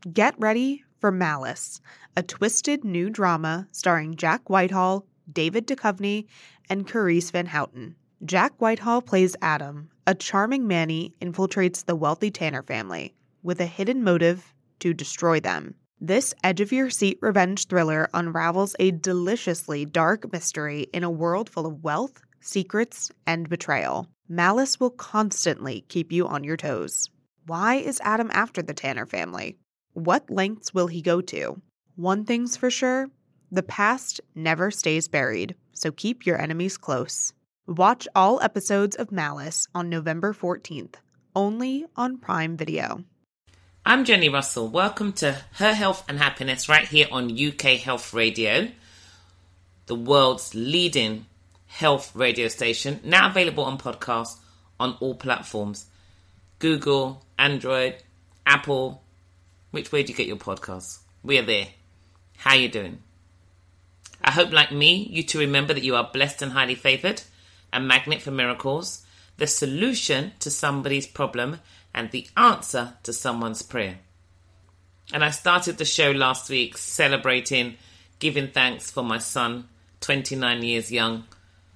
Get ready for Malice, a twisted new drama starring Jack Whitehall, David Duchovny, and Carice Van Houten. Jack Whitehall plays Adam, a charming Manny infiltrates the wealthy Tanner family with a hidden motive to destroy them. This edge-of-your-seat revenge thriller unravels a deliciously dark mystery in a world full of wealth, secrets, and betrayal. Malice will constantly keep you on your toes. Why is Adam after the Tanner family? What lengths will he go to? One thing's for sure, the past never stays buried, so keep your enemies close. Watch all episodes of Malice on November 14th, only on Prime Video. I'm Jenny Russell. Welcome to Her Health and Happiness right here on UK Health Radio, the world's leading health radio station, now available on podcasts on all platforms. Google, Android, Apple. Which way do you get your podcasts? We are there. How you doing? I hope, like me, you too remember that you are blessed and highly favoured, a magnet for miracles, the solution to somebody's problem, and the answer to someone's prayer. And I started the show last week celebrating, giving thanks for my son, 29 years young.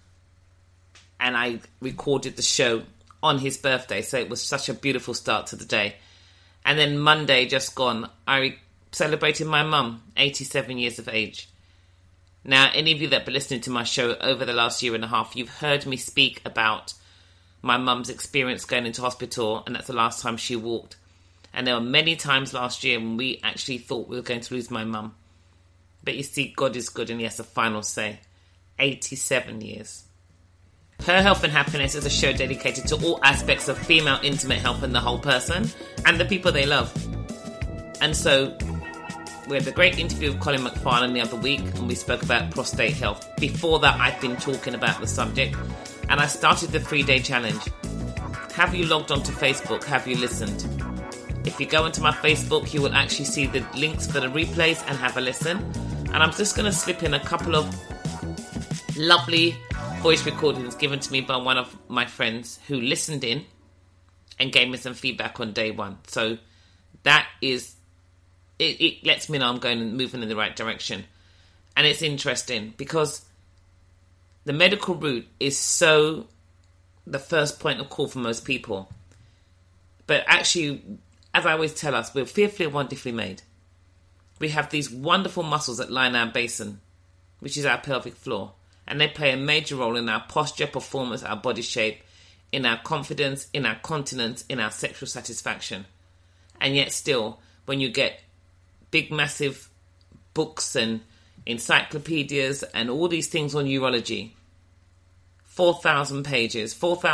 And I recorded the show on his birthday, so it was such a beautiful start to the day. And then Monday, just gone, I celebrated my mum, 87 years of age. Now, any of you that have been listening to my show over the last year and a half, you've heard me speak about my mum's experience going into hospital, and that's the last time she walked. And there were many times last year when we actually thought we were going to lose my mum. But you see, God is good and he has the final say. 87 years. Her Health and Happiness is a show dedicated to all aspects of female intimate health and the whole person and the people they love. And so we had a great interview with Colin McFarlane the other week and we spoke about prostate health. Before that, I've been talking about the subject and I started the 3-day challenge. Have you logged onto Facebook? Have you listened? If you go into my Facebook, you will actually see the links for the replays and have a listen. And I'm just going to slip in a couple of lovely voice recordings given to me by one of my friends who listened in and gave me some feedback on day one. So that is, it lets me know I'm moving in the right direction. And it's interesting because the medical route is so the first point of call for most people. But actually, as I always tell us, we're fearfully and wonderfully made. We have these wonderful muscles that line our basin, which is our pelvic floor. And they play a major role in our posture, performance, our body shape, in our confidence, in our continence, in our sexual satisfaction. And yet still, when you get big, massive books and encyclopedias and all these things on urology, 4,000 pages,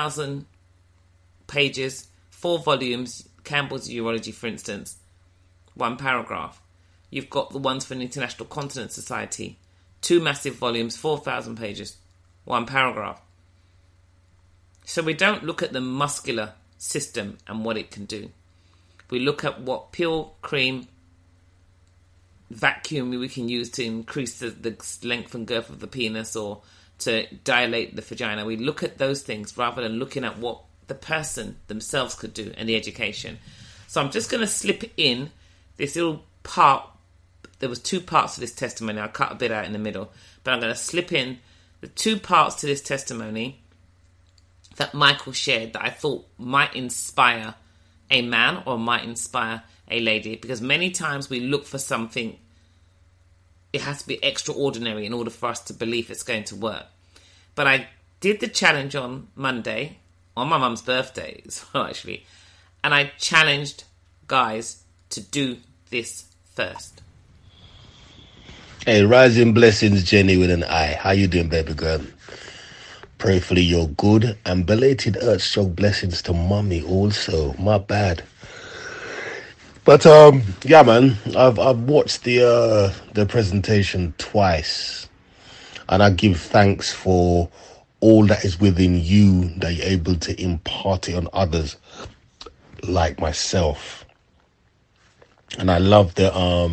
4 volumes, Campbell's Urology, for instance, 1 paragraph. You've got the ones for the International Continence Society, 2 massive volumes, 4,000 pages, 1 paragraph. So we don't look at the muscular system and what it can do. We look at what pill, cream, vacuum we can use to increase the length and girth of the penis or to dilate the vagina. We look at those things rather than looking at what the person themselves could do and the education. So I'm just going to slip in this little part. There was 2 parts to this testimony. I'll cut a bit out in the middle. But I'm going to slip in the 2 parts to this testimony that Michael shared that I thought might inspire a man or might inspire a lady. Because many times we look for something, it has to be extraordinary in order for us to believe it's going to work. But I did the challenge on Monday, on my mum's birthday as well, actually. And I challenged guys to do this first. Hey, rising blessings, Jenny with an I. How you doing, baby girl? Prayerfully you're good. And belated Earthstroke blessings to mommy also. My bad. But yeah, man, I've watched the presentation twice, and I give thanks for all that is within you that you're able to impart it on others, like myself. And I love the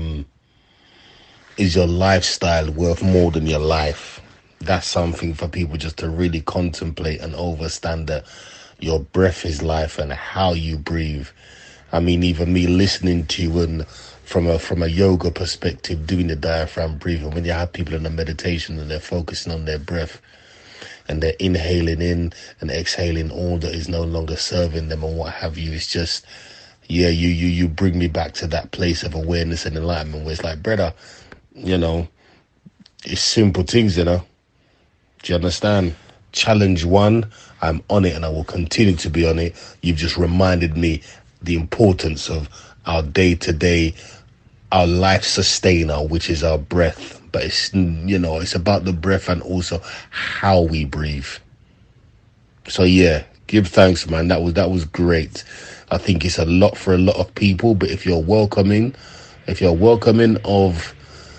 is your lifestyle worth more than your life? That's something for people just to really contemplate and understand, that your breath is life and how you breathe. I mean, even me listening to you and from a yoga perspective, doing the diaphragm breathing, when you have people in a meditation and they're focusing on their breath and they're inhaling in and exhaling all that is no longer serving them and what have you, it's just, yeah, you bring me back to that place of awareness and enlightenment where it's like, brother, you know, it's simple things, you know. Do you understand? Challenge one, I'm on it and I will continue to be on it. You've just reminded me the importance of our day-to-day, our life sustainer, which is our breath. But it's, you know, it's about the breath and also how we breathe. So yeah, give thanks, man. That was great. I think it's a lot for a lot of people, but if you're welcoming of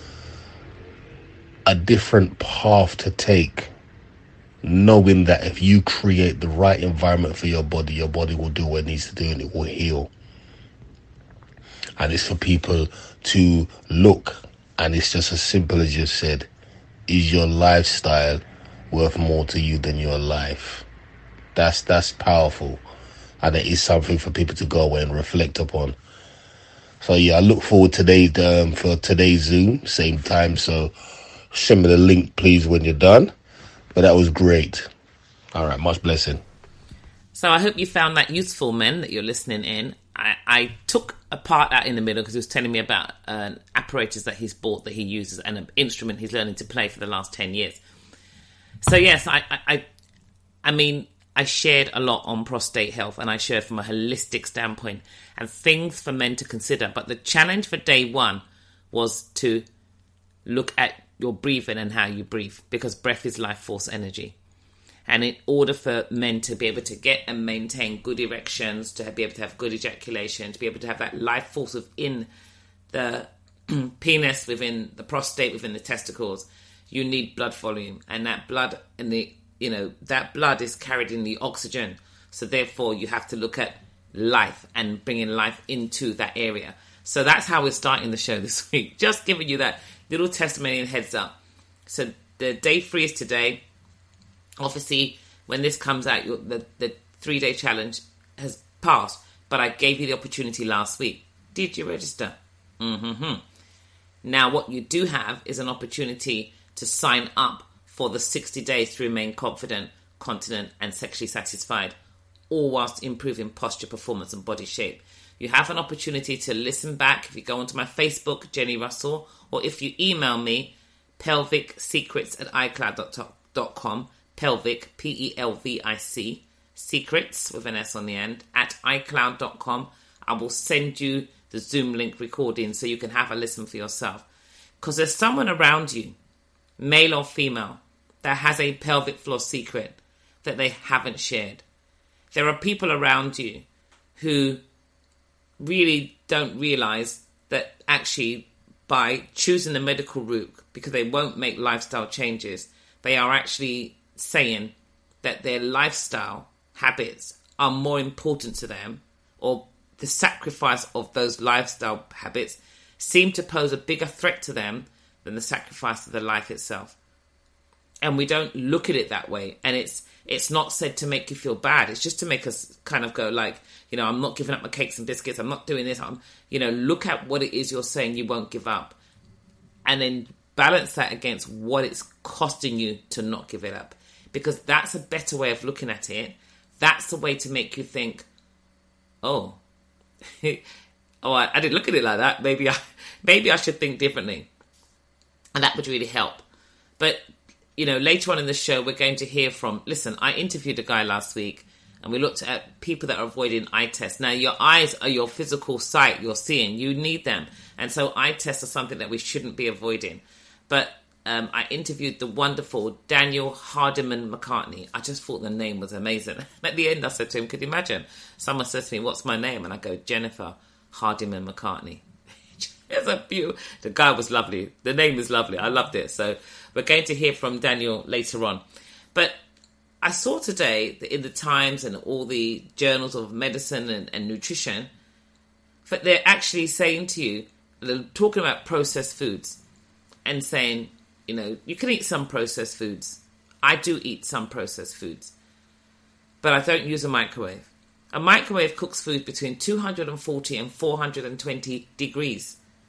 a different path to take, knowing that if you create the right environment for your body will do what it needs to do and it will heal. And it's for people to look, and it's just as simple as you said, is your lifestyle worth more to you than your life? That's powerful, and it is something for people to go away and reflect upon. So yeah, I look forward to for today's Zoom, same time, so send me the link please when you're done. But that was great. All right, much blessing. So I hope you found that useful, men, that you're listening in. I took a part out in the middle because he was telling me about an apparatus that he's bought that he uses and an instrument he's learning to play for the last 10 years. So yes, I mean, I shared a lot on prostate health and I shared from a holistic standpoint and things for men to consider. But the challenge for day one was to look at your breathing and how you breathe, because breath is life force energy. And in order for men to be able to get and maintain good erections, to be able to have good ejaculation, to be able to have that life force within the penis, within the prostate, within the testicles, you need blood volume. And that blood that blood is carried in the oxygen. So therefore you have to look at life and bringing life into that area. So that's how we're starting the show this week. Just giving you that little testimony and heads up. So the day 3 is today. Obviously, when this comes out, the 3-day challenge has passed, but I gave you the opportunity last week. Did you register? Mm-hmm. Now, what you do have is an opportunity to sign up for the 60 days to remain confident, continent, and sexually satisfied, all whilst improving posture, performance, and body shape. You have an opportunity to listen back if you go onto my Facebook, Jenny Russell, or if you email me, pelvicsecrets@icloud.com, pelvic, Pelvic, secrets with an S on the end, at icloud.com. I will send you the Zoom link recording so you can have a listen for yourself. Because there's someone around you, male or female, that has a pelvic floor secret that they haven't shared. There are people around you who really don't realize that actually by choosing the medical route, because they won't make lifestyle changes, they are actually saying that their lifestyle habits are more important to them, or the sacrifice of those lifestyle habits seem to pose a bigger threat to them than the sacrifice of their life itself. And we don't look at it that way. And it's not said to make you feel bad. It's just to make us kind of go like, I'm not giving up my cakes and biscuits. I'm not doing this. Look at what it is you're saying you won't give up. And then balance that against what it's costing you to not give it up. Because that's a better way of looking at it. That's the way to make you think, I didn't look at it like that. Maybe I should think differently. And that would really help. But, later on in the show, we're going to hear from... Listen, I interviewed a guy last week, and we looked at people that are avoiding eye tests. Now, your eyes are your physical sight you're seeing. You need them. And so eye tests are something that we shouldn't be avoiding. But I interviewed the wonderful Daniel Hardiman McCartney. I just thought the name was amazing. At the end, I said to him, could you imagine? Someone says to me, what's my name? And I go, Jennifer Hardiman McCartney. The guy was lovely. The name is lovely. I loved it. So we're going to hear from Daniel later on. But I saw today that in the Times and all the journals of medicine and nutrition, that they're actually saying to you, they're talking about processed foods and saying, you can eat some processed foods. I do eat some processed foods, but I don't use a microwave. A microwave cooks food between 240 and 420 degrees.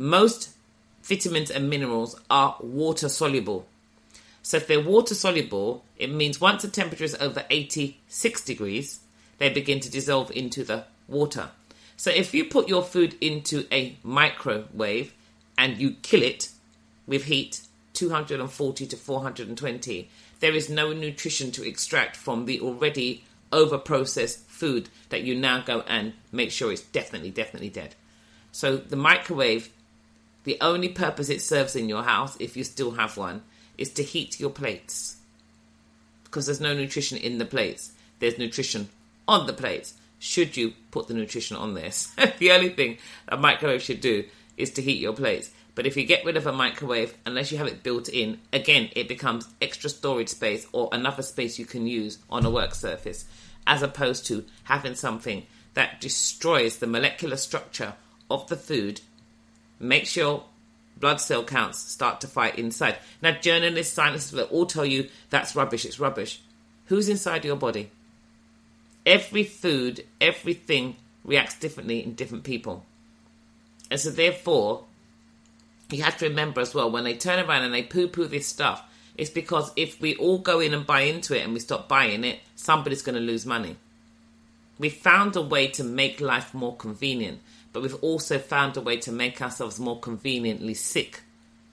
most vitamins and minerals are water soluble. So if they're water soluble, it means once the temperature is over 86 degrees, they begin to dissolve into the water. So if you put your food into a microwave and you kill it with heat, 240 to 420, there is no nutrition to extract from the already over-processed food that you now go and make sure it's definitely dead. So the microwave, the only purpose it serves in your house, if you still have one, is to heat your plates. Because there's no nutrition in the plates. There's nutrition on the plates. Should you put the nutrition on this? The only thing a microwave should do is to heat your plates. But if you get rid of a microwave, unless you have it built in, again, it becomes extra storage space or another space you can use on a work surface, as opposed to having something that destroys the molecular structure of the food, makes your blood cell counts start to fight inside. Now, journalists, scientists will all tell you that's rubbish, it's rubbish. Who's inside your body? Every food, everything reacts differently in different people. And so therefore, you have to remember as well, when they turn around and they poo-poo this stuff, it's because if we all go in and buy into it and we stop buying it, somebody's going to lose money. We've found a way to make life more convenient, but we've also found a way to make ourselves more conveniently sick.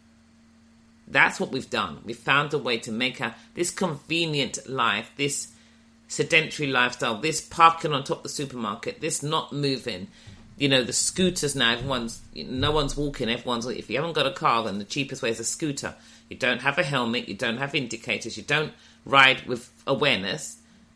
That's what we've done. We've found a way to make this convenient life, this sedentary lifestyle, this parking on top of the supermarket, this not moving, the scooters now, no one's walking, if you haven't got a car, then the cheapest way is a scooter. You don't have a helmet, you don't have indicators, you don't ride with awareness,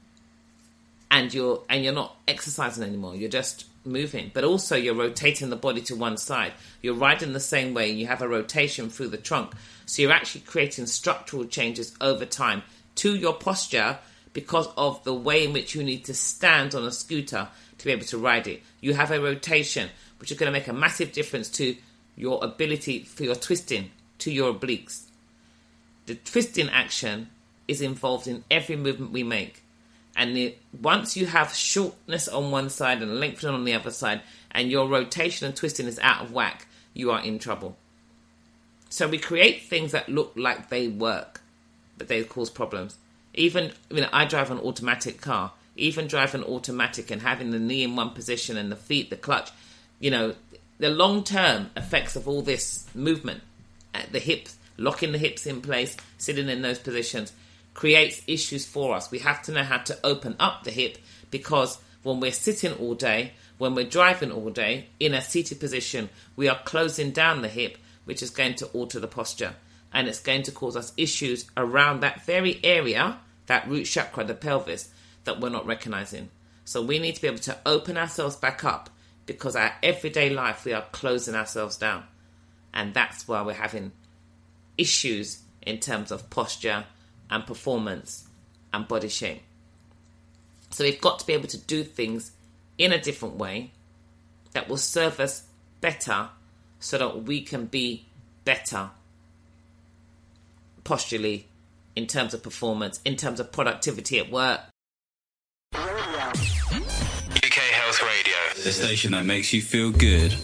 and you're not exercising anymore, you're just moving. But also you're rotating the body to one side. You're riding the same way, and you have a rotation through the trunk. So you're actually creating structural changes over time to your posture because of the way in which you need to stand on a scooter to be able to ride it. You have a rotation, which is going to make a massive difference to your ability for your twisting, to your obliques. The twisting action is involved in every movement we make. And once you have shortness on one side and lengthening on the other side, and your rotation and twisting is out of whack, you are in trouble. So we create things that look like they work, but they cause problems. I drive an automatic car. Even driving automatic and having the knee in one position and the feet, the clutch, the long-term effects of all this movement, the hips, locking the hips in place, sitting in those positions, creates issues for us. We have to know how to open up the hip, because when we're sitting all day, when we're driving all day, in a seated position, we are closing down the hip, which is going to alter the posture. And it's going to cause us issues around that very area, that root chakra, the pelvis, that we're not recognizing. So we need to be able to open ourselves back up, because our everyday life, we are closing ourselves down. And that's why we're having issues in terms of posture and performance and body shape. So we've got to be able to do things in a different way that will serve us better, so that we can be better posturally, in terms of performance, in terms of productivity at work. UK Health Radio, the station that makes you feel good.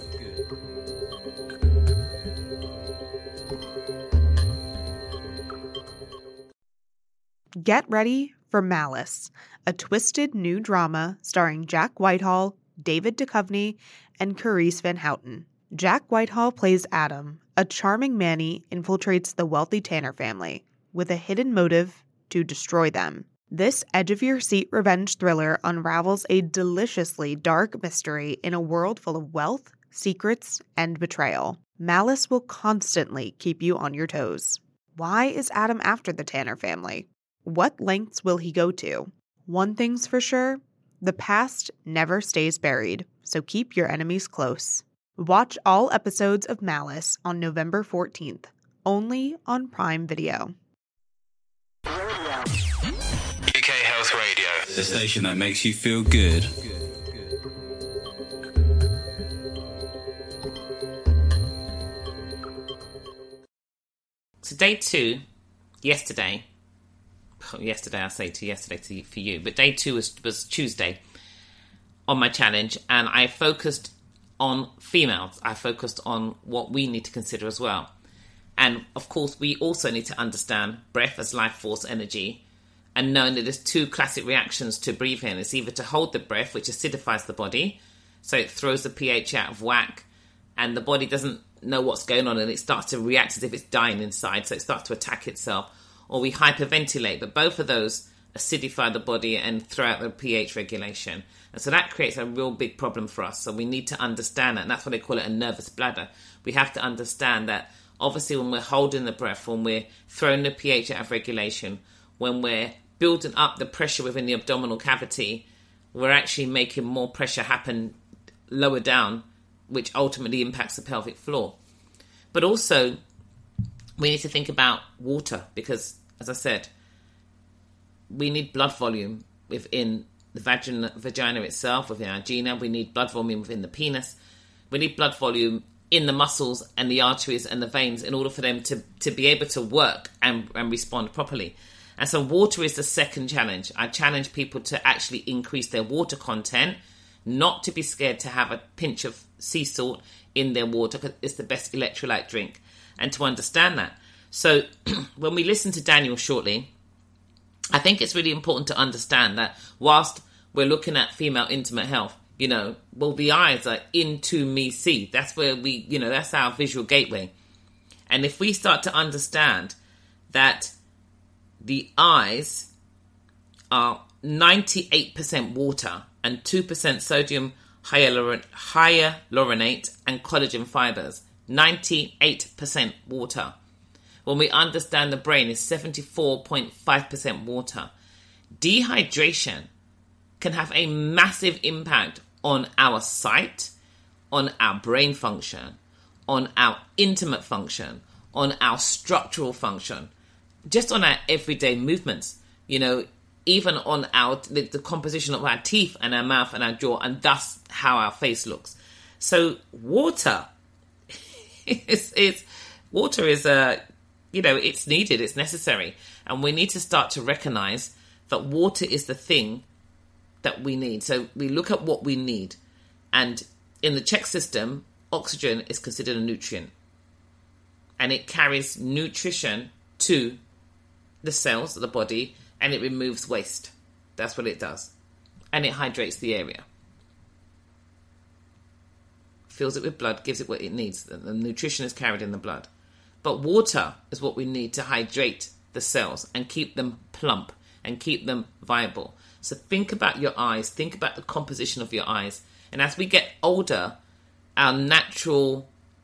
Get ready for Malice, a twisted new drama starring Jack Whitehall, David Duchovny, and Carice Van Houten. Jack Whitehall plays Adam. A charming Manny infiltrates the wealthy Tanner family with a hidden motive to destroy them. This edge-of-your-seat revenge thriller unravels a deliciously dark mystery in a world full of wealth, secrets, and betrayal. Malice will constantly keep you on your toes. Why is Adam after the Tanner family? What lengths will he go to? One thing's for sure, the past never stays buried, so keep your enemies close. Watch all episodes of Malice on November 14th, only on Prime Video. UK Health Radio, the station that makes you feel good. So day 2, yesterday I say yesterday for you, but day 2 was Tuesday on my challenge, and I focused on females. I focused on what we need to consider as well. And of course, we also need to understand breath as life force energy, and knowing that there's two classic reactions to breathe in. It's either to hold the breath, which acidifies the body, so it throws the pH out of whack, and the body doesn't know what's going on, and it starts to react as if it's dying inside, so it starts to attack itself. Or we hyperventilate, but both of those acidify the body and throw out the pH regulation. And so that creates a real big problem for us. So we need to understand that, and that's what they call it, a nervous bladder. We have to understand that obviously when we're holding the breath, when we're throwing the pH out of regulation, when we're building up the pressure within the abdominal cavity, we're actually making more pressure happen lower down, which ultimately impacts the pelvic floor. But also, we need to think about water because, as I said, we need blood volume within the vagina itself, within our vagina. We need blood volume within the penis. We need blood volume in the muscles and the arteries and the veins in order for them to be able to work and respond properly. And so water is the second challenge. I challenge people to actually increase their water content, not to be scared to have a pinch of sea salt in their water because it's the best electrolyte drink, and to understand that. So when we listen to Daniel shortly, I think it's really important to understand that whilst we're looking at female intimate health, the eyes are into me see. That's where that's our visual gateway. And if we start to understand that the eyes are 98% water and 2% sodium hyaluronate and collagen fibers, 98% water. When we understand the brain is 74.5% water, dehydration can have a massive impact on our sight, on our brain function, on our intimate function, on our structural function, just on our everyday movements, even on the composition of our teeth and our mouth and our jaw, and thus how our face looks. So water is it's needed, it's necessary. And we need to start to recognize that water is the thing that we need. So we look at what we need. And in the Czech system, oxygen is considered a nutrient. And it carries nutrition to the cells of the body, and it removes waste. That's what it does. And it hydrates the area. Fills it with blood, gives it what it needs. The nutrition is carried in the blood. But water is what we need to hydrate the cells and keep them plump and keep them viable. So think about your eyes. Think about the composition of your eyes. And as we get older, our natural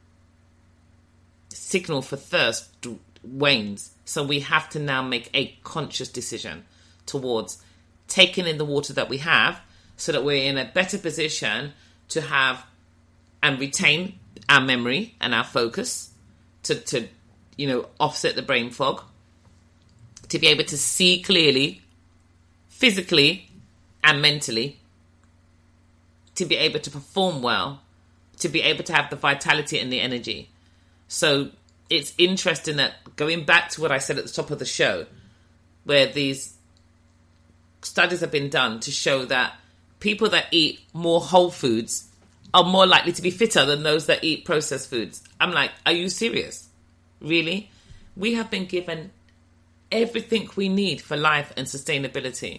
signal for thirst wanes. So we have to now make a conscious decision towards taking in the water that we have so that we're in a better position to have and retain our memory and our focus to offset the brain fog, to be able to see clearly, physically and mentally, to be able to perform well, to be able to have the vitality and the energy. So it's interesting that, going back to what I said at the top of the show, where these studies have been done to show that people that eat more whole foods are more likely to be fitter than those that eat processed foods. I'm like, are you serious? Really? We have been given everything we need for life and sustainability.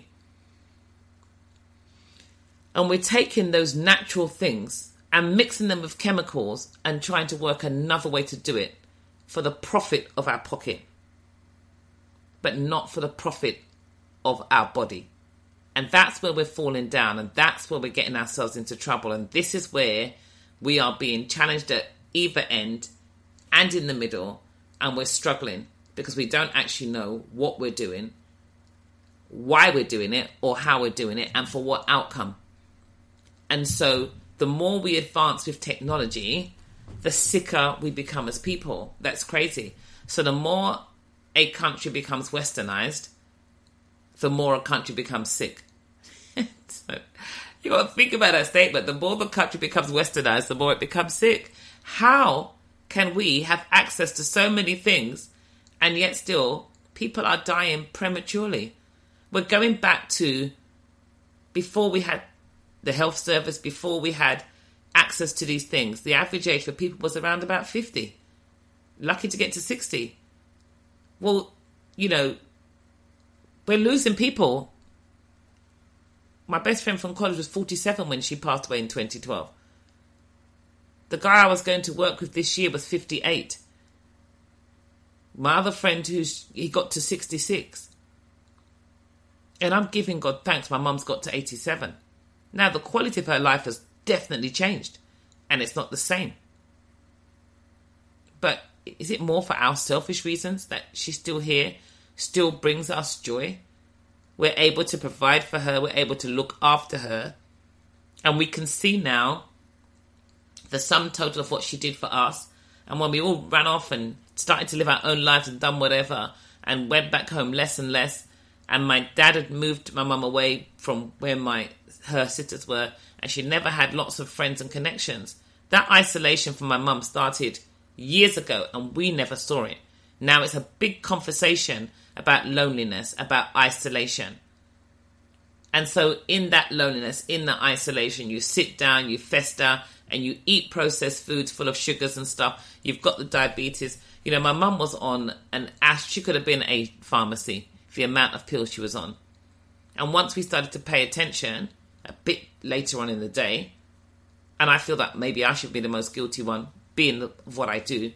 And we're taking those natural things and mixing them with chemicals and trying to work another way to do it for the profit of our pocket, but not for the profit of our body. And that's where we're falling down, and that's where we're getting ourselves into trouble. And this is where we are being challenged at either end and in the middle, and we're struggling because we don't actually know what we're doing, why we're doing it, or how we're doing it, and for what outcome. And so the more we advance with technology, the sicker we become as people. That's crazy. So the more a country becomes westernized, the more a country becomes sick. So you got to think about that statement. The more the country becomes westernized, the more it becomes sick. How can we have access to so many things and yet still people are dying prematurely? We're going back to before we had the health service, before we had access to these things, the average age for people was around about 50. Lucky to get to 60. Well, you know, we're losing people. My best friend from college was 47 when she passed away in 2012. The guy I was going to work with this year was 58. My other friend, he got to 66. And I'm giving God thanks my mum's got to 87. Now, the quality of her life has definitely changed. And it's not the same. But is it more for our selfish reasons that she's still here, still brings us joy? We're able to provide for her. We're able to look after her. And we can see now the sum total of what she did for us. And when we all ran off and started to live our own lives and done whatever and went back home less and less, and my dad had moved my mum away from where her sisters were, and she never had lots of friends and connections. That isolation from my mum started years ago, and we never saw it. Now it's a big conversation about loneliness, about isolation. And so in that loneliness, in that isolation, you sit down, you fester, and you eat processed foods full of sugars and stuff. You've got the diabetes. You know, my mum was on she could have been a pharmacy for the amount of pills she was on. And once we started to pay attention, a bit later on in the day, and I feel that maybe I should be the most guilty one, being what I do,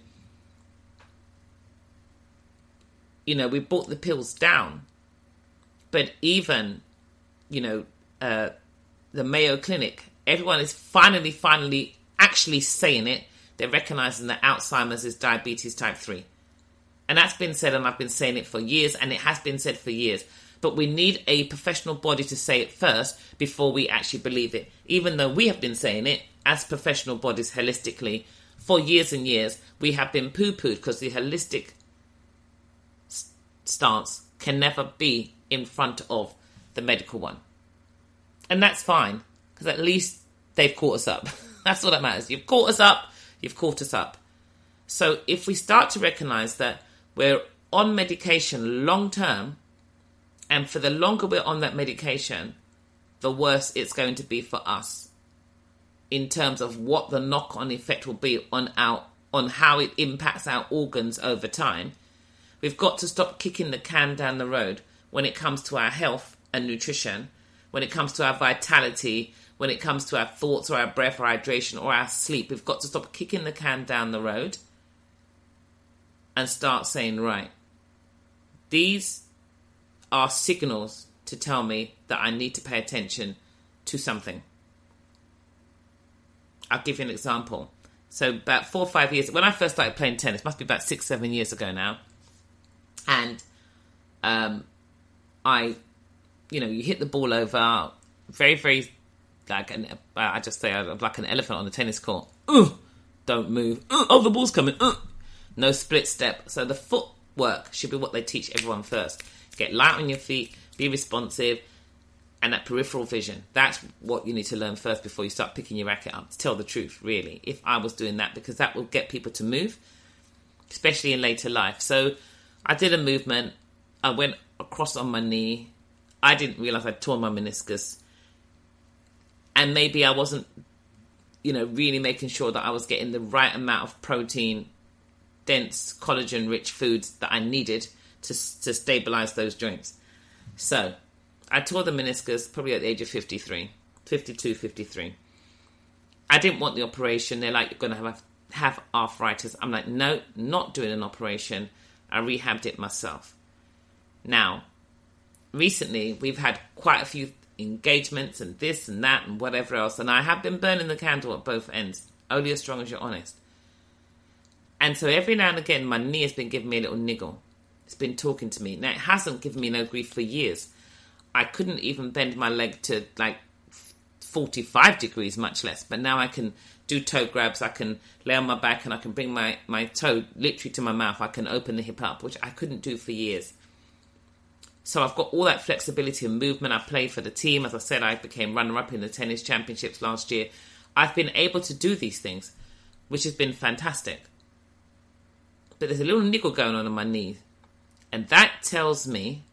you know, we brought the pills down. But even, you know, the Mayo Clinic, everyone is finally actually saying it. They're recognizing that Alzheimer's is diabetes type 3. And that's been said, and I've been saying it for years, and it has been said for years. But we need a professional body to say it first before we actually believe it. Even though we have been saying it as professional bodies holistically for years and years, we have been poo-pooed because the holistic stance can never be in front of the medical one. And that's fine, because at least they've caught us up. That's all that matters. You've caught us up. You've caught us up. So if we start to recognize that we're on medication long term, and for the longer we're on that medication, the worse it's going to be for us in terms of what the knock-on effect will be on how it impacts our organs over time. We've got to stop kicking the can down the road when it comes to our health and nutrition, when it comes to our vitality, when it comes to our thoughts or our breath or hydration or our sleep. We've got to stop kicking the can down the road and start saying, right, these are signals to tell me that I need to pay attention to something. I'll give you an example. So about 4 or 5 years, when I first started playing tennis, must be about 6-7 years ago now. And you hit the ball over very, very, I just say like an elephant on the tennis court. Don't move. The ball's coming. No split step. So the footwork should be what they teach everyone first. Get light on your feet, be responsive, and that peripheral vision. That's what you need to learn first before you start picking your racket up, to tell the truth, really, if I was doing that, because that will get people to move, especially in later life. So I did a movement. I went across on my knee. I didn't realise I'd torn my meniscus. And maybe I wasn't, really making sure that I was getting the right amount of protein, dense, collagen-rich foods that I needed to stabilise those joints. So I tore the meniscus probably at the age of 52, 53. I didn't want the operation. They're like, you're going to have arthritis. I'm like, no, not doing an operation. I rehabbed it myself. Now, recently, we've had quite a few engagements and this and that and whatever else, and I have been burning the candle at both ends, only as strong as you're honest. And so every now and again, my knee has been giving me a little niggle. It's been talking to me. Now, it hasn't given me no grief for years. I couldn't even bend my leg to 45 degrees, much less. But now I can do toe grabs. I can lay on my back and I can bring my toe literally to my mouth. I can open the hip up, which I couldn't do for years. So I've got all that flexibility and movement. I played for the team. As I said, I became runner-up in the tennis championships last year. I've been able to do these things, which has been fantastic. But there's a little niggle going on my knee. And that tells me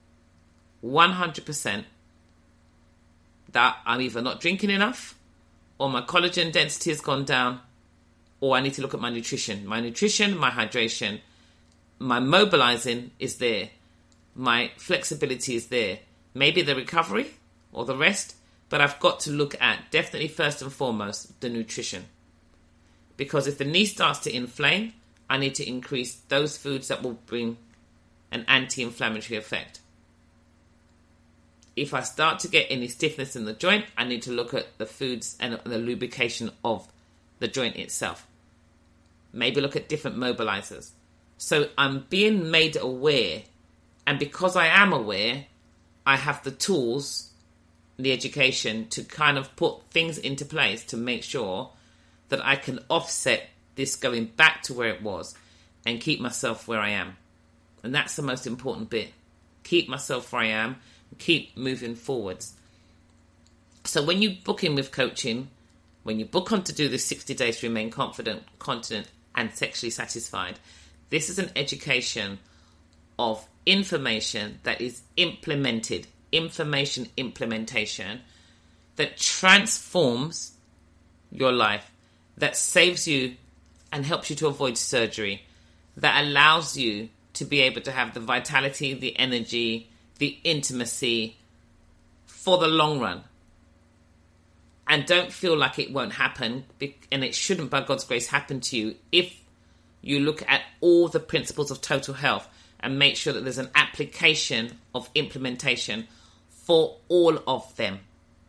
100% that I'm either not drinking enough or my collagen density has gone down, or I need to look at my nutrition. My nutrition, my hydration, my mobilizing is there. My flexibility is there. Maybe the recovery or the rest, but I've got to look at, definitely first and foremost, the nutrition. Because if the knee starts to inflame, I need to increase those foods that will bring an anti-inflammatory effect. If I start to get any stiffness in the joint, I need to look at the foods and the lubrication of the joint itself. Maybe look at different mobilizers. So I'm being made aware, and because I am aware, I have the tools, the education to kind of put things into place to make sure that I can offset this going back to where it was and keep myself where I am. And that's the most important bit. Keep myself where I am, keep moving forwards. So when you book in with coaching, when you book on to do the 60 days to remain confident, continent and sexually satisfied, this is an education of information that is implemented, information implementation that transforms your life, that saves you and helps you to avoid surgery, that allows you to be able to have the vitality, the energy, the intimacy for the long run. And don't feel like it won't happen, and it shouldn't, by God's grace, happen to you if you look at all the principles of total health and make sure that there's an application of implementation for all of them.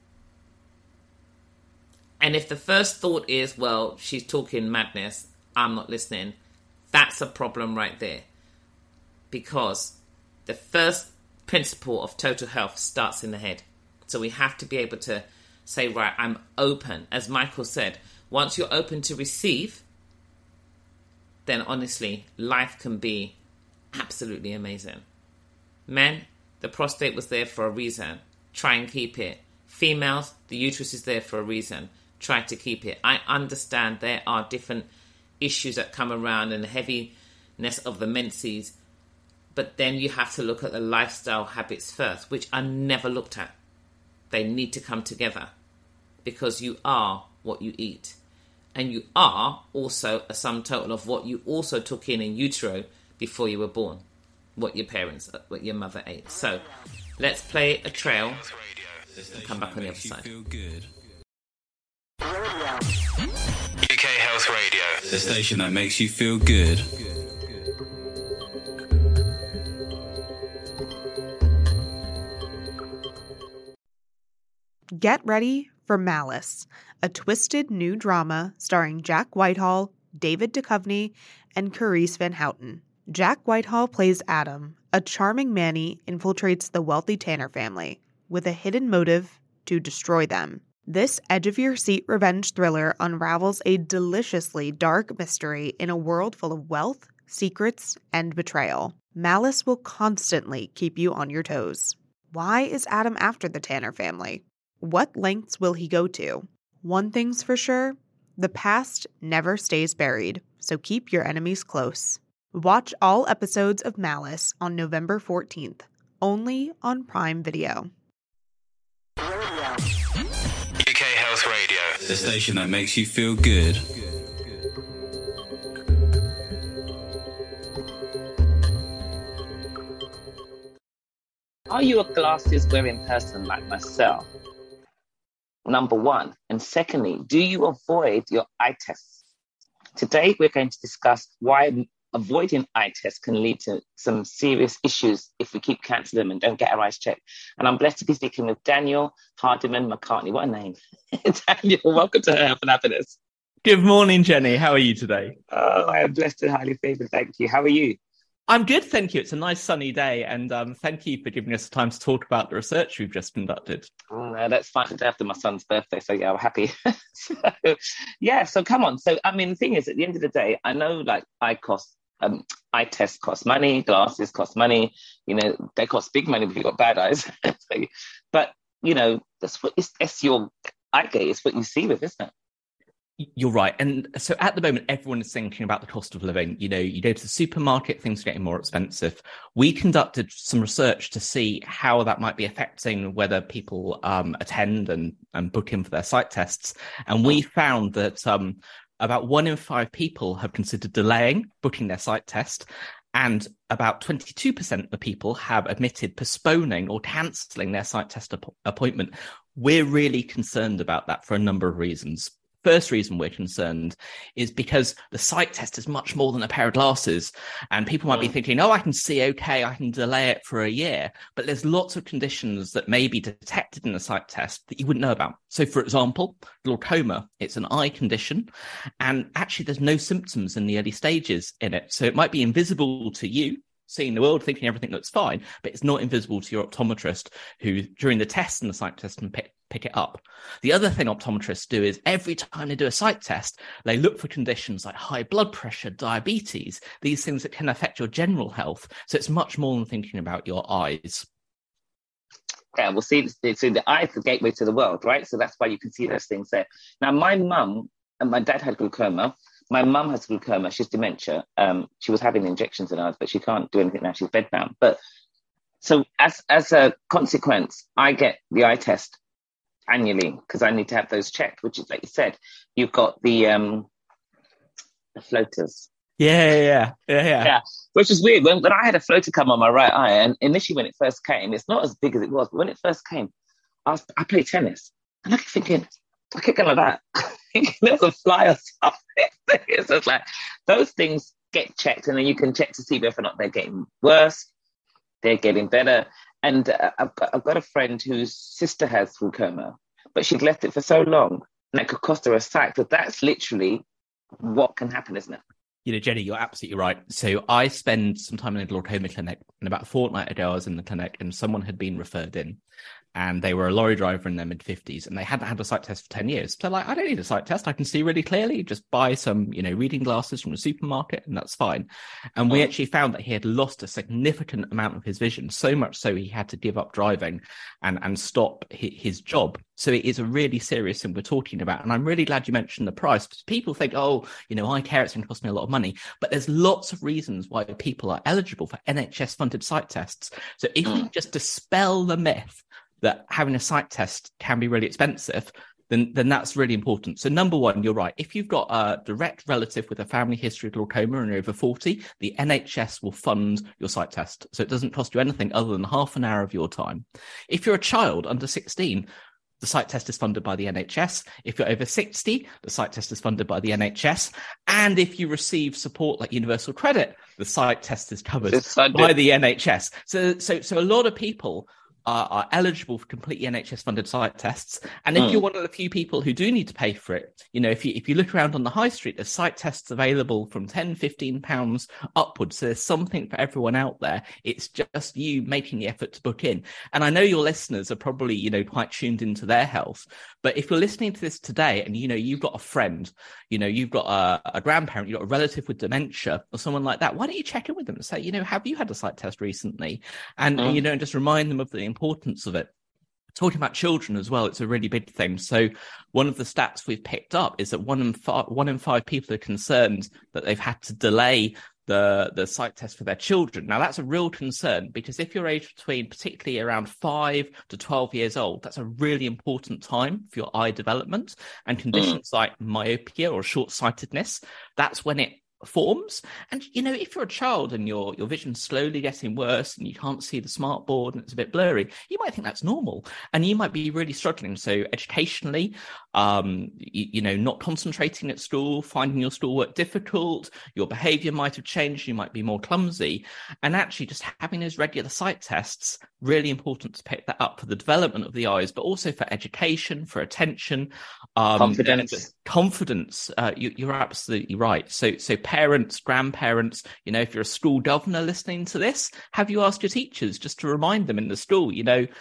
And if the first thought is, well, she's talking madness, I'm not listening, that's a problem right there. Because the first principle of total health starts in the head. So we have to be able to say, right, I'm open. As Michael said, once you're open to receive, then honestly, life can be absolutely amazing. Men, the prostate was there for a reason. Try and keep it. Females, the uterus is there for a reason. Try to keep it. I understand there are different issues that come around and the heaviness of the menses, but then you have to look at the lifestyle habits first, which are never looked at. They need to come together because you are what you eat. And you are also a sum total of what you also took in utero before you were born, what your mother ate. So let's play a trail and come back on the other side. UK Health Radio, the station that makes you feel good. Get ready for Malice, a twisted new drama starring Jack Whitehall, David Duchovny, and Carice Van Houten. Jack Whitehall plays Adam, a charming Manny infiltrates the wealthy Tanner family with a hidden motive to destroy them. This edge-of-your-seat revenge thriller unravels a deliciously dark mystery in a world full of wealth, secrets, and betrayal. Malice will constantly keep you on your toes. Why is Adam after the Tanner family? What lengths will he go to? One thing's for sure, the past never stays buried, so keep your enemies close. Watch all episodes of Malice on November 14th, only on Prime Video. UK Health Radio, the station that makes you feel good. Are you a glasses-wearing person like myself? Number one. And secondly, do you avoid your eye tests? Today, we're going to discuss why avoiding eye tests can lead to some serious issues if we keep cancelling them and don't get our eyes checked. And I'm blessed to be speaking with Daniel Hardiman McCartney. What a name. Daniel, welcome to Her Health and Happiness. Good morning, Jenny. How are you today? Oh, I am blessed and highly favoured. Thank you. How are you? I'm good, thank you. It's a nice sunny day, and thank you for giving us the time to talk about the research we've just conducted. Oh, no, that's fine. It's after my son's birthday, so yeah, I'm happy. So come on. So, I mean, the thing is, at the end of the day, I know like eye tests cost money, glasses cost money, they cost big money if you've got bad eyes. But, that's your eye gate, it's what you see with, isn't it? You're right. And so at the moment, everyone is thinking about the cost of living. You know, you go to the supermarket, things are getting more expensive. We conducted some research to see how that might be affecting whether people attend and book in for their site tests. And we found that about 1 in 5 people have considered delaying booking their site test. And about 22% of the people have admitted postponing or cancelling their site test appointment. We're really concerned about that for a number of reasons. First reason we're concerned is because the sight test is much more than a pair of glasses, and people might be thinking, oh, I can see okay, I can delay it for a year, but there's lots of conditions that may be detected in the sight test that you wouldn't know about. So for example, glaucoma, it's an eye condition, and actually there's no symptoms in the early stages in it. So it might be invisible to you, seeing the world, thinking everything looks fine, but it's not invisible to your optometrist, who during the test and the sight test can pick it up. The other thing optometrists do is every time they do a sight test, they look for conditions like high blood pressure, diabetes, these things that can affect your general health. So it's much more than thinking about your eyes. Yeah, we'll see. So the eye is the gateway to the world, right? So that's why you can see those things there. Now, my mum and my dad had glaucoma. My mum has glaucoma. She's dementia. She was having injections in hers, but she can't do anything now. She's bedbound. But so as a consequence, I get the eye test annually because I need to have those checked, which is, like you said, you've got the floaters. Yeah. Which is weird. When I had a floater come on my right eye, and initially when it first came, it's not as big as it was, but when it first came, I played tennis. And I kept thinking, I kept going like that. There's a fly or something. It's just like, those things get checked, and then you can check to see whether or not they're getting worse, they're getting better. And I've got a friend whose sister has glaucoma, but she'd left it for so long, and it could cost her a sack. So that's literally what can happen, isn't it? You know, Jenny, you're absolutely right. So I spend some time in a glaucoma clinic, and about a fortnight ago, I was in the clinic and someone had been referred in, and they were a lorry driver in their mid-50s, and they hadn't had a sight test for 10 years. So like, I don't need a sight test. I can see really clearly. Just buy some, you know, reading glasses from the supermarket, and that's fine. And we actually found that he had lost a significant amount of his vision, so much so he had to give up driving and stop his job. So it is a really serious thing we're talking about. And I'm really glad you mentioned the price, because people think, oh, you know, eye care, it's going to cost me a lot of money. But there's lots of reasons why people are eligible for NHS-funded sight tests. So if we just dispel the myth that having a sight test can be really expensive, then that's really important. So number one, you're right. If you've got a direct relative with a family history of glaucoma and you're over 40, the NHS will fund your sight test. So it doesn't cost you anything other than half an hour of your time. If you're a child under 16, the sight test is funded by the NHS. If you're over 60, the sight test is funded by the NHS. And if you receive support like Universal Credit, the sight test is covered by the NHS. So a lot of people are eligible for completely NHS-funded sight tests. And if you're one of the few people who do need to pay for it, you know, if you look around on the high street, there's sight tests available from £10, £15 upwards. So there's something for everyone out there. It's just you making the effort to book in. And I know your listeners are probably, you know, quite tuned into their health. But if you're listening to this today and, you know, you've got a friend, you know, you've got a grandparent, you've got a relative with dementia or someone like that, why don't you check in with them and say, you know, have you had a sight test recently? And, you know, just remind them of the importance of it. Talking about children as well, it's a really big thing. So one of the stats we've picked up is that 1 in 5 people are concerned that they've had to delay the sight test for their children. Now, that's a real concern, because if you're aged between particularly around 5 to 12 years old, that's a really important time for your eye development, and conditions like myopia or short-sightedness, that's when it forms. And, you know, if you're a child and your vision's slowly getting worse and you can't see the smart board and it's a bit blurry, you might think that's normal and you might be really struggling. So educationally, you know, not concentrating at school, finding your schoolwork difficult, your behavior might have changed, you might be more clumsy, and actually just having those regular sight tests, really important to pick that up for the development of the eyes, but also for education, for attention, confidence. You're absolutely right. So parents, grandparents, you know, if you're a school governor listening to this, have you asked your teachers just to remind them in the school, you know,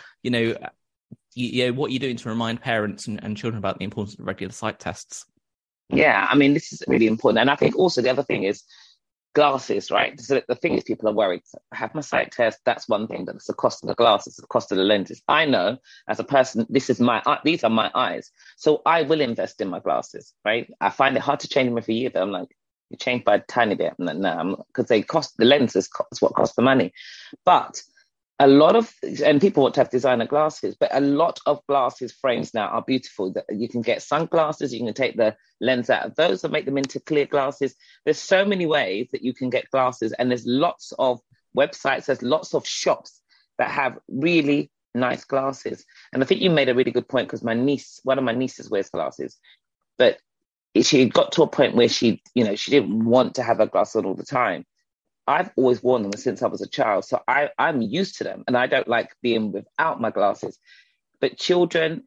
what you're doing to remind parents and children about the importance of regular sight tests? Yeah, I mean, this is really important. And I think also the other thing is, glasses, right? So the thing is, people are worried. I have my sight test. That's one thing, but it's the cost of the glasses, the cost of the lenses. I know as a person, these are my eyes. So I will invest in my glasses, right? I find it hard to change them every year, but I'm like, you change by a tiny bit. I'm like, no, because the lenses cost what costs the money. But a lot of, and people want to have designer glasses, but a lot of glasses frames now are beautiful. You can get sunglasses, you can take the lens out of those and make them into clear glasses. There's so many ways that you can get glasses, and there's lots of websites, there's lots of shops that have really nice glasses. And I think you made a really good point, because one of my nieces wears glasses, but she got to a point where she didn't want to have her glasses on all the time. I've always worn them since I was a child, so I'm used to them, and I don't like being without my glasses. But children,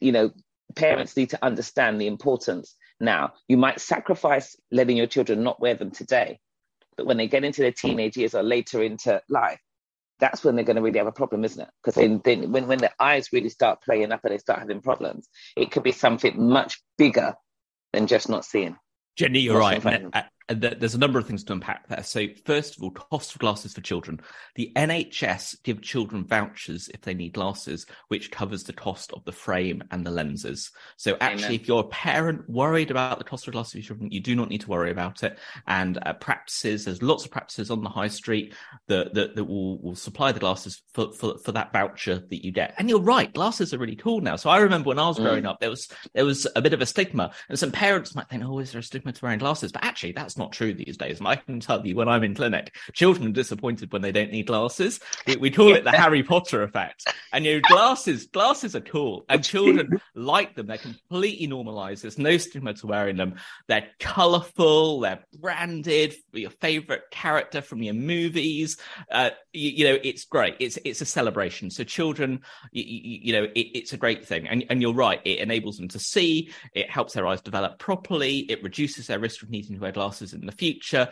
parents need to understand the importance. Now, you might sacrifice letting your children not wear them today, but when they get into their teenage years or later into life, that's when they're going to really have a problem, isn't it? Because when their eyes really start playing up and they start having problems, it could be something much bigger than just not seeing. Jenny, you're right. There's a number of things to unpack there. So first of all, cost of glasses for children. The NHS give children vouchers if they need glasses, which covers the cost of the frame and the lenses. So actually, if you're a parent worried about the cost of glasses for children, you do not need to worry about it. And there's lots of practices on the high street that will supply the glasses for that voucher that you get. And you're right, glasses are really cool now. So I remember when I was growing up, there was a bit of a stigma, and some parents might think, oh, is there a stigma to wearing glasses? But actually, that's not true these days. And I can tell you, when I'm in clinic, children are disappointed when they don't need glasses. We call it the Harry Potter effect. And glasses are cool, and children like them. They're completely normalized. There's no stigma to wearing them. They're colorful. They're branded for your favorite character from your movies. It's great. It's a celebration. So children, it's a great thing. And you're right. It enables them to see. It helps their eyes develop properly. It reduces their risk of needing to wear glasses in the future.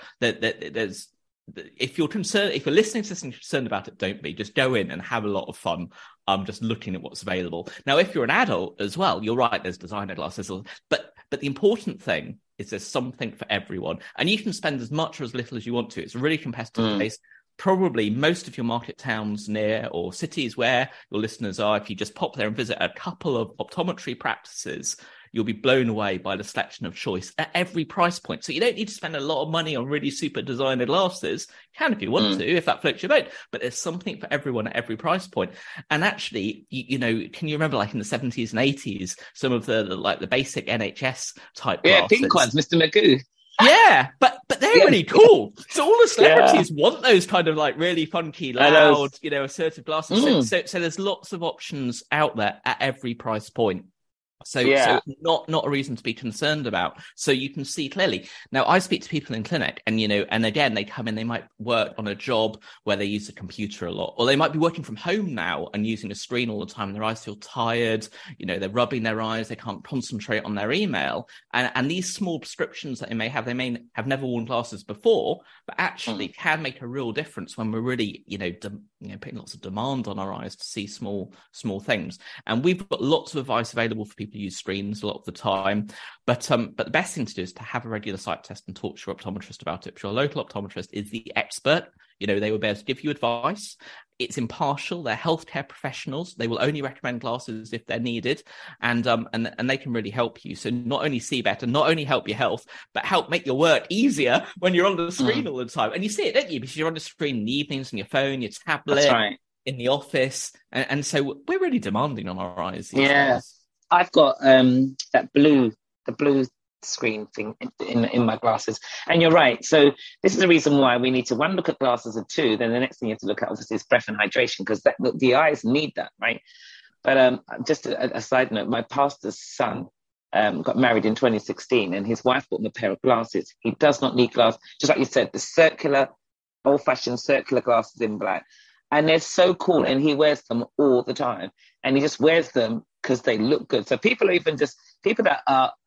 If you're listening to this and concerned about it, don't be. Just go in and have a lot of fun. Just looking at what's available. Now, if you're an adult as well, you're right. There's designer glasses, but the important thing is there's something for everyone, and you can spend as much or as little as you want to. It's a really competitive place. Probably most of your market towns near or cities where your listeners are, if you just pop there and visit a couple of optometry practices, you'll be blown away by the selection of choice at every price point. So you don't need to spend a lot of money on really super designer glasses. You can if you want to, if that floats your boat. But there's something for everyone at every price point. And actually, can you remember, like in the 70s and 80s, some of the basic NHS type glasses? Yeah, pink ones, Mr. Magoo. Yeah, but they're really cool. So all the celebrities want those kind of like really funky, loud, assertive glasses. So there's lots of options out there at every price point. So not a reason to be concerned about. So you can see clearly. Now, I speak to people in clinic, and and again, they come in, they might work on a job where they use the computer a lot, or they might be working from home now and using a screen all the time. Their eyes feel tired. They're rubbing their eyes. They can't concentrate on their email. And these small prescriptions that they may have have never worn glasses before, but actually can make a real difference when we're really, putting lots of demand on our eyes to see small things. And we've got lots of advice available for people who use screens a lot of the time. But the best thing to do is to have a regular sight test and talk to your optometrist about it. Because your local optometrist is the expert. They will be able to give you advice. It's impartial. They're healthcare professionals. They will only recommend glasses if they're needed, and they can really help you. So not only see better, not only help your health, but help make your work easier when you're on the screen all the time. And you see it, don't you? Because you're on the screen in the evenings on your phone, your tablet, That's right. in the office, and so we're really demanding on our eyes. Yeah, I've got the blue screen thing in my glasses, and you're right. So this is the reason why we need to, one, look at glasses, and two, then the next thing you have to look at obviously is breath and hydration, because the eyes need that, right? But just a side note, my pastor's son got married in 2016, and his wife bought him a pair of glasses. He does not need glasses, just like you said, the old-fashioned circular glasses in black, and they're so cool, and he wears them all the time, and he just wears them because they look good. So people that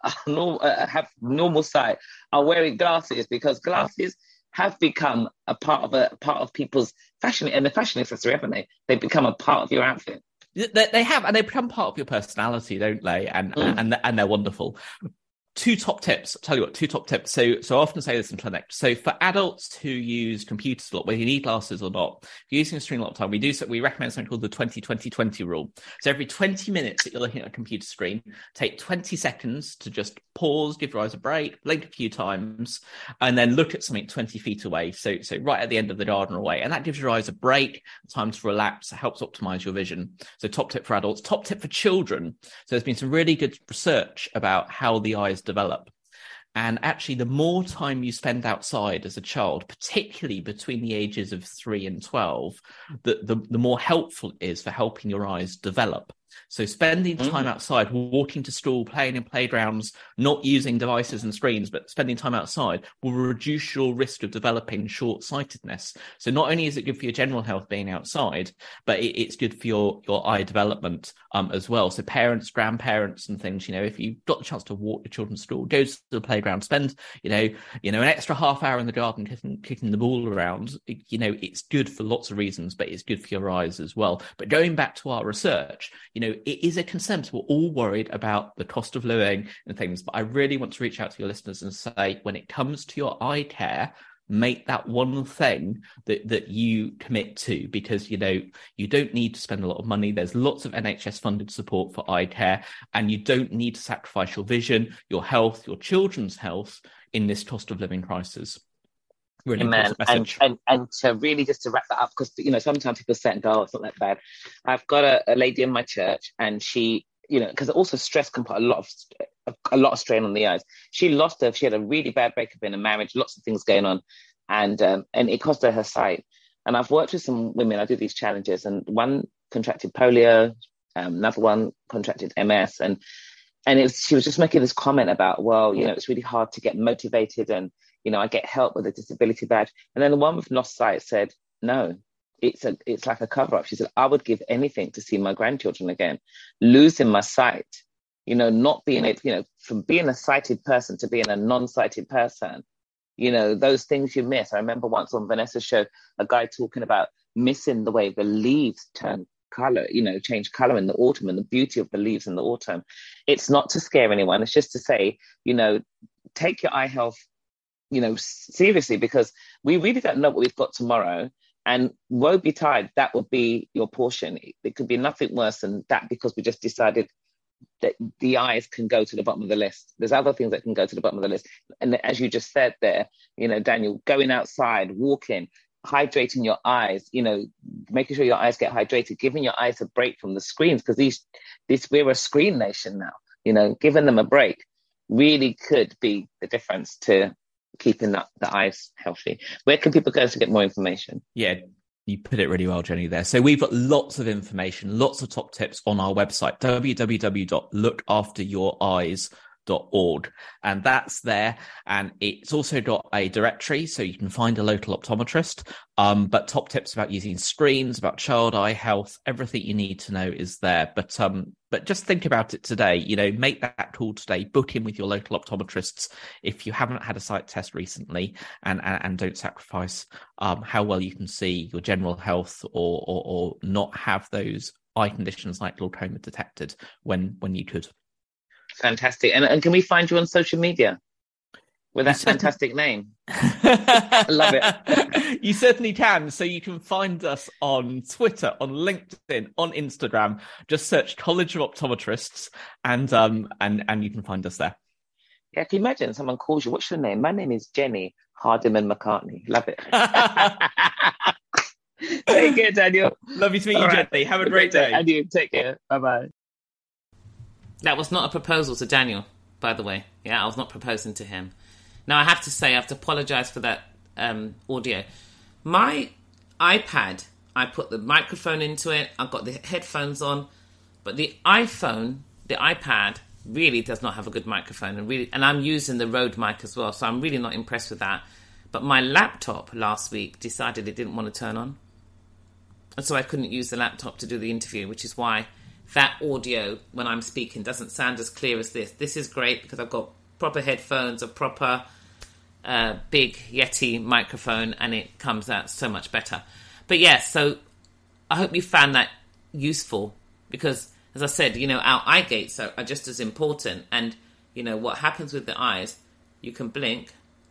have normal sight are wearing glasses, because glasses have become a part of people's fashion, and the fashion accessory, haven't they? They've become a part of your outfit. They have, and they become part of your personality, don't they? And they're wonderful. two top tips. I'll tell you what, two top tips. So I often say this in clinic. So for adults who use computers a lot, whether you need glasses or not, if you're using a screen a lot of time, we recommend something called the 20-20-20 rule. So every 20 minutes that you're looking at a computer screen, take 20 seconds to just pause, give your eyes a break, blink a few times, and then look at something 20 feet away. So right at the end of the garden away. And that gives your eyes a break, time to relax. It helps optimize your vision. So top tip for adults. Top tip for children. So there's been some really good research about how the eyes develop. And actually, the more time you spend outside as a child, particularly between the ages of 3 and 12, the more helpful it is for helping your eyes develop. So spending time outside, walking to school, playing in playgrounds, not using devices and screens, but spending time outside will reduce your risk of developing short-sightedness. So not only is it good for your general health being outside, but it's good for your eye development as well. So parents, grandparents and things, if you've got the chance to walk your children to school, go to the playground, spend, an extra half hour in the garden kicking the ball around, it's good for lots of reasons, but it's good for your eyes as well. But going back to our research, it is a concern. We're all worried about the cost of living and things, but I really want to reach out to your listeners and say, when it comes to your eye care, make that one thing that you commit to, because, you don't need to spend a lot of money. There's lots of NHS funded support for eye care, and you don't need to sacrifice your vision, your health, your children's health in this cost of living crisis. Really important message. And to really just to wrap that up, because sometimes people say, "Oh, it's not that bad." I've got a lady in my church, and she, because also stress can put a lot of strain on the eyes. She had a really bad breakup in a marriage, lots of things going on, and it cost her sight. And I've worked with some women. I do these challenges, and one contracted polio, another one contracted MS, and she was just making this comment about, well, it's really hard to get motivated, and I get help with a disability badge. And then the one with lost sight said, no, it's like a cover up. She said, I would give anything to see my grandchildren again. Losing my sight, not being able, from being a sighted person to being a non-sighted person, those things you miss. I remember once on Vanessa's show, a guy talking about missing the way the leaves turn color, change color in the autumn, and the beauty of the leaves in the autumn. It's not to scare anyone. It's just to say, take your eye health seriously, because we really don't know what we've got tomorrow, and woe betide, that would be your portion. It could be nothing worse than that, because we just decided that the eyes can go to the bottom of the list. There's other things that can go to the bottom of the list. And as you just said there, Daniel, going outside, walking, hydrating your eyes, making sure your eyes get hydrated, giving your eyes a break from the screens, because we're a screen nation now, giving them a break really could be the difference to keeping the eyes healthy. Where can people go to get more information? Yeah, you put it really well, Jenny, there. So we've got lots of information, lots of top tips on our website, www.lookafteryoureyes.org, and that's there. And it's also got a directory, so you can find a local optometrist. But top tips about using screens, about child eye health, everything you need to know is there. But just think about it today. Make that call today. Book in with your local optometrists if you haven't had a sight test recently, and don't sacrifice how well you can see, your general health, or not have those eye conditions like glaucoma detected when you could. Fantastic. And can we find you on social media with that fantastic name? I love it. You certainly can. So you can find us on Twitter, on LinkedIn, on Instagram. Just search College of Optometrists, and you can find us there. Yeah, can you imagine someone calls you, what's your name? My name is Jenny Hardiman McCartney. Love it. Take care, Daniel. Lovely to meet you, Jenny. Have a great day. And you, take care. Bye-bye. That was not a proposal to Daniel, by the way. Yeah, I was not proposing to him. Now, I have to apologise for that audio. My iPad, I put the microphone into it, I've got the headphones on, but the iPad really does not have a good microphone, and I'm using the Rode mic as well, so I'm really not impressed with that. But my laptop last week decided it didn't want to turn on, and so I couldn't use the laptop to do the interview, which is why that audio, when I'm speaking, doesn't sound as clear as this. This is great because I've got proper headphones, a proper big Yeti microphone, and it comes out so much better. But yeah, so I hope you found that useful, because, as I said, our eye gates are just as important. And, what happens with the eyes, you can blink,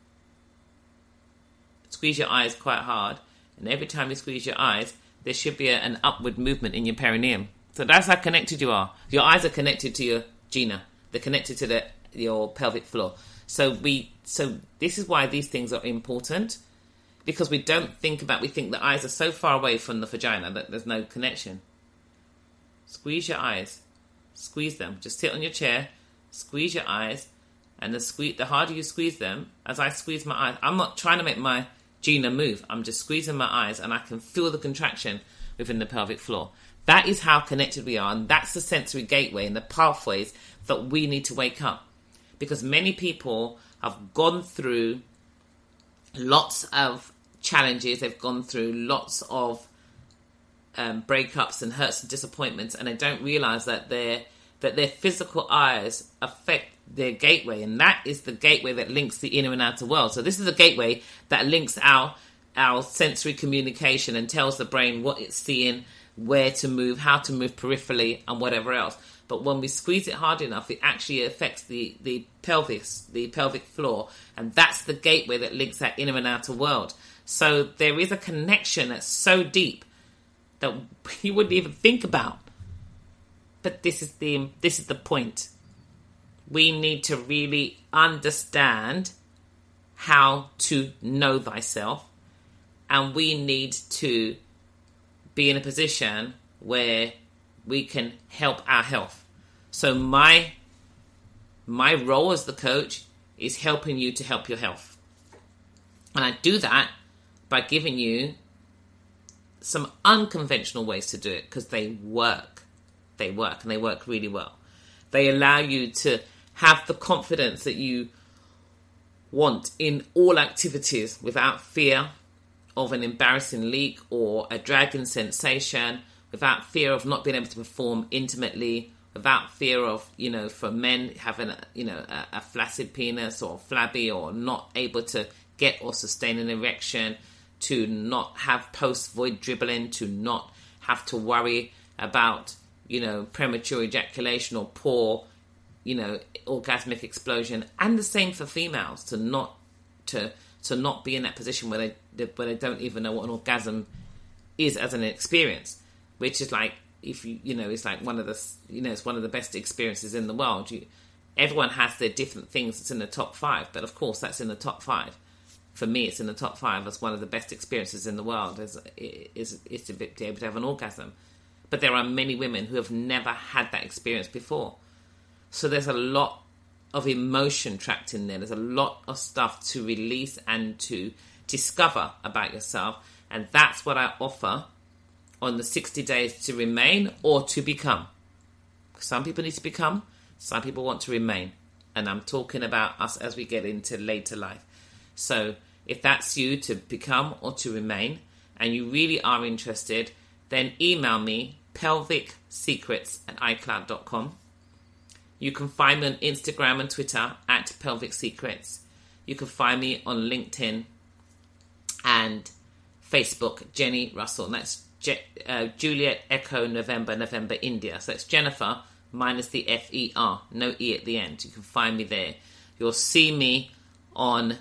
squeeze your eyes quite hard, and every time you squeeze your eyes, there should be an upward movement in your perineum. So that's how connected you are. Your eyes are connected to your gena. They're connected to your pelvic floor. So this is why these things are important, because we think the eyes are so far away from the vagina that there's no connection. Squeeze your eyes. Squeeze them. Just sit on your chair, squeeze your eyes, and the harder you squeeze them, as I squeeze my eyes, I'm not trying to make my gena move. I'm just squeezing my eyes, and I can feel the contraction within the pelvic floor. That is how connected we are, and that's the sensory gateway and the pathways that we need to wake up. Because many people have gone through lots of challenges, they've gone through lots of breakups and hurts and disappointments, and they don't realise that their physical eyes affect their gateway, and that is the gateway that links the inner and outer world. So this is a gateway that links our sensory communication and tells the brain what it's seeing, where to move, how to move peripherally, and whatever else. But when we squeeze it hard enough, it actually affects the pelvic floor, and that's the gateway that links that inner and outer world. So there is a connection that's so deep that you wouldn't even think about. But this is the point. We need to really understand how to know thyself, and we need to be in a position where we can help our health. So my role as the coach is helping you to help your health. And I do that by giving you some unconventional ways to do it, because they work. They work, and they work really well. They allow you to have the confidence that you want in all activities without fear of an embarrassing leak or a dragging sensation, without fear of not being able to perform intimately, without fear of, for men having a flaccid penis or flabby, or not able to get or sustain an erection, to not have post-void dribbling, to not have to worry about, premature ejaculation or poor, orgasmic explosion. And the same for females, to not be in that position where they don't even know what an orgasm is as an experience, which is like, it's like one of the, it's one of the best experiences in the world. Everyone has their different things. It's in the top 5, but of course that's in the top 5. For me, it's in the top 5 as one of the best experiences in the world is to be able to have an orgasm. But there are many women who have never had that experience before. So there's a lot of emotion trapped in there. There's a lot of stuff to release and to discover about yourself. And that's what I offer on the 60 days to remain or to become. Some people need to become, some people want to remain. And I'm talking about us as we get into later life. So if that's you, to become or to remain, and you really are interested, then email me pelvicsecrets@icloud.com. You can find me on Instagram and Twitter at Pelvic Secrets. You can find me on LinkedIn and Facebook, Jenny Russell. And that's Juliet Echo November India. So it's Jennifer minus the F-E-R, no E at the end. You can find me there. You'll see me on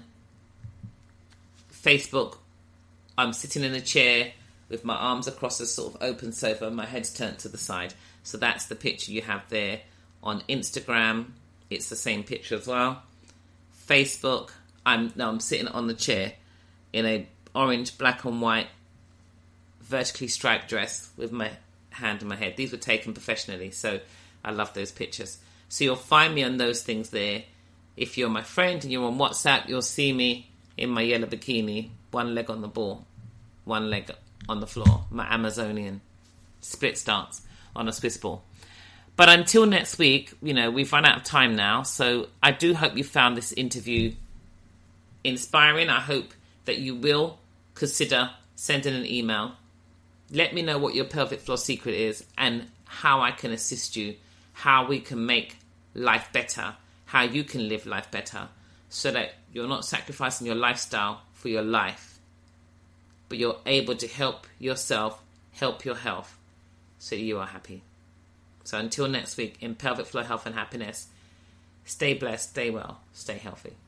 Facebook. I'm sitting in a chair with my arms across a sort of open sofa, my head's turned to the side. So that's the picture you have there. On Instagram, it's the same picture as well. Facebook, I'm sitting on the chair in a orange, black and white, vertically striped dress with my hand on my head. These were taken professionally, so I love those pictures. So you'll find me on those things there. If you're my friend and you're on WhatsApp, you'll see me in my yellow bikini, one leg on the ball, one leg on the floor, my Amazonian split stance on a Swiss ball. But until next week, we've run out of time now, so I do hope you found this interview inspiring. I hope that you will consider sending an email. Let me know what your pelvic floor secret is and how I can assist you, how we can make life better, how you can live life better, so that you're not sacrificing your lifestyle for your life, but you're able to help yourself, help your health, so you are happy. So until next week, in Pelvic Floor Health and Happiness, Stay blessed, stay well, stay healthy.